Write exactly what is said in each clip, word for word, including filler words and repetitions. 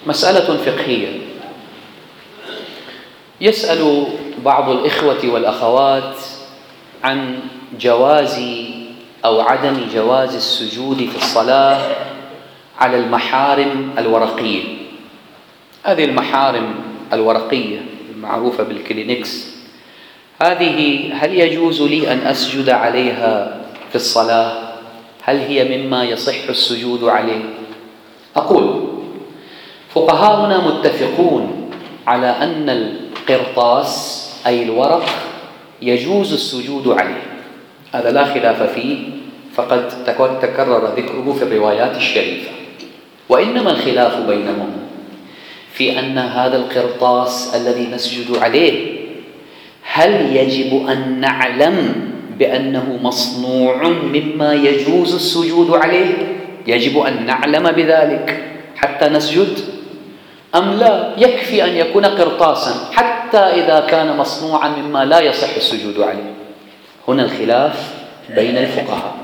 مسألة فقهية. يسأل بعض الإخوة والأخوات عن جواز أو عدم جواز السجود في الصلاة على المحارم الورقية. هذه المحارم الورقية المعروفة بالكلينكس، هذه هل يجوز لي أن أسجد عليها في الصلاة؟ هل هي مما يصح السجود عليه؟ أقول فقهاؤنا متفقون على أن القرطاس أي الورق يجوز السجود عليه، هذا لا خلاف فيه، فقد تكرر ذكره في الروايات الشريفة. وإنما الخلاف بينهم في أن هذا القرطاس الذي نسجد عليه هل يجب أن نعلم بأنه مصنوع مما يجوز السجود عليه؟ يجب أن نعلم بذلك حتى نسجد، أم لا يكفي أن يكون قرطاسا حتى إذا كان مصنوعا مما لا يصح السجود عليه؟ هنا الخلاف بين الفقهاء.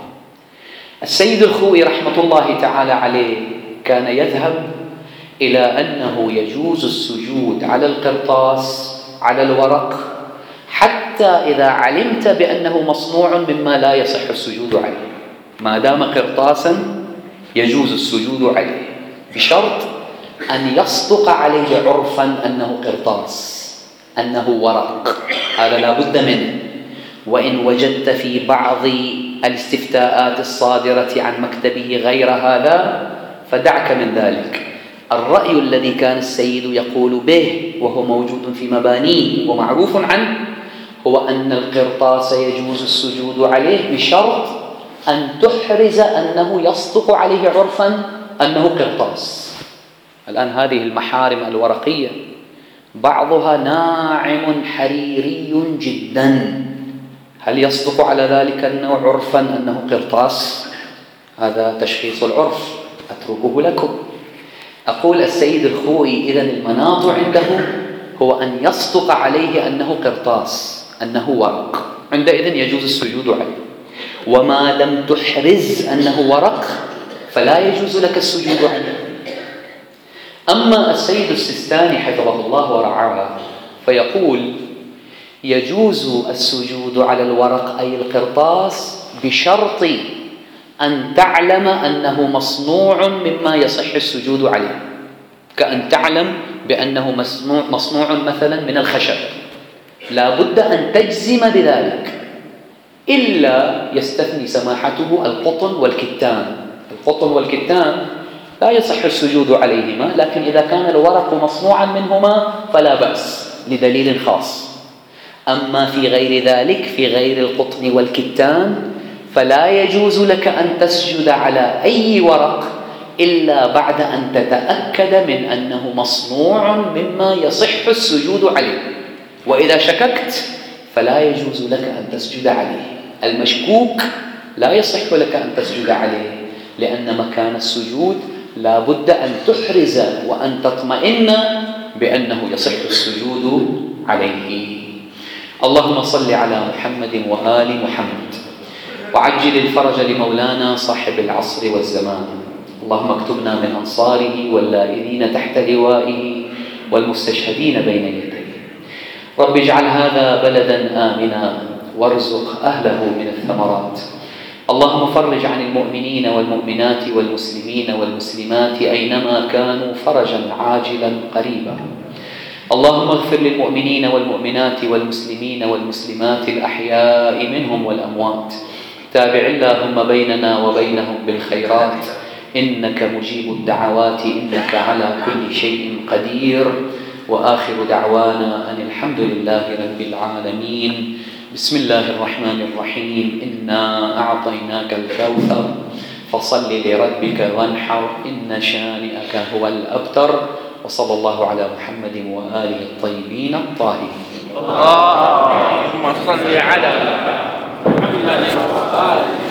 السيد الخوئي رحمة الله تعالى عليه كان يذهب إلى أنه يجوز السجود على القرطاس على الورق حتى إذا علمت بأنه مصنوع مما لا يصح السجود عليه. ما دام قرطاسا يجوز السجود عليه بشرط أن يصدق عليه عرفا أنه قرطاس، أنه ورق، هذا لا بد منه. وإن وجدت في بعض الاستفتاءات الصادرة عن مكتبه غير هذا فدعك من ذلك. الرأي الذي كان السيد يقول به وهو موجود في مبانيه ومعروف عنه هو أن القرطاس يجوز السجود عليه بشرط أن تحرز أنه يصدق عليه عرفا أنه قرطاس. الآن هذه المحارم الورقية بعضها ناعم حريري جدا، هل يصدق على ذلك النوع عرفا أنه قرطاس؟ هذا تشخيص العرف، أتركه لكم. أقول السيد الخوئي إذن المناط عنده هو أن يصدق عليه أنه قرطاس، أنه ورق، عندئذ يجوز السجود عليه. وما لم تحرز أنه ورق فلا يجوز لك السجود عليه. أما السيد السيستاني حفظه الله ورعاه فيقول يجوز السجود على الورق أي القرطاس بشرط أن تعلم أنه مصنوع مما يصح السجود عليه، كأن تعلم بأنه مصنوع, مصنوع مثلا من الخشب، لا بد أن تجزم بذلك، إلا يستثني سماحته القطن والكتان. القطن والكتان لا يصح السجود عليهما، لكن إذا كان الورق مصنوعا منهما فلا بأس لدليل خاص. أما في غير ذلك، في غير القطن والكتان، فلا يجوز لك أن تسجد على أي ورق إلا بعد أن تتأكد من أنه مصنوع مما يصح السجود عليه. وإذا شككت فلا يجوز لك أن تسجد عليه. المشكوك لا يصح لك أن تسجد عليه، لأن مكان السجود لا بد أن تحرز وأن تطمئن بأنه يصح السجود عليه. اللهم صل على محمد وآل محمد، وعجل الفرج لمولانا صاحب العصر والزمان. اللهم اكتبنا من أنصاره واللائذين تحت لوائه والمستشهدين بين يديه. رب اجعل هذا بلدا آمنا وارزق أهله من الثمرات. اللهم فرج عن المؤمنين والمؤمنات والمسلمين والمسلمات أينما كانوا فرجا عاجلا قريبا. اللهم اغفر للمؤمنين والمؤمنات والمسلمين والمسلمات الأحياء منهم والأموات. تابع اللهم بيننا وبينهم بالخيرات، إنك مجيب الدعوات، إنك على كل شيء قدير. وآخر دعوانا أن الحمد لله رب العالمين. بسم الله الرحمن الرحيم. إنا أعطيناك الكوثر فصل لربك وانحر إن شانئك هو الأبتر. وصلى الله على محمد وآله الطيبين الطاهرين. اللهم صل على محمد وآله